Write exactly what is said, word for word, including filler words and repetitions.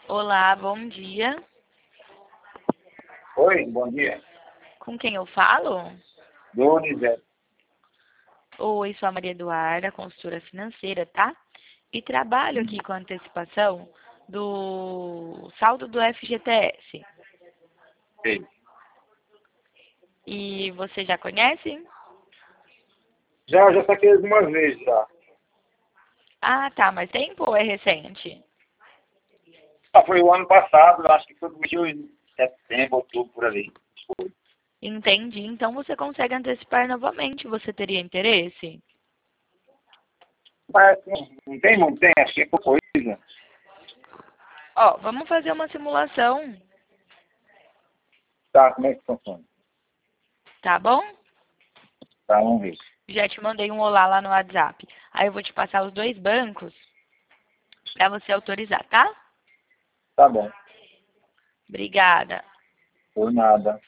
Olá, bom dia. Oi, bom dia. Com quem eu falo? Donizete. Oi, sou a Maria Eduarda, consultora financeira, tá? E trabalho aqui com antecipação do saldo do F G T S. Sei. E você já conhece? Já, já saquei algumas vezes já. Ah, tá, mas tempo ou é recente? Ah, foi o ano passado, eu acho que foi no em setembro, outubro, por ali. Foi. Entendi. Então você consegue antecipar novamente. Você teria interesse? Mas não, não tem, não tem, acho que é pouca coisa. Ó, vamos fazer uma simulação, Tá, como é que funciona? tá bom? Tá, vamos ver. Já te mandei um olá lá no WhatsApp. Aí eu vou te passar os dois bancos para você autorizar, tá? Tá bom. Obrigada. Por nada.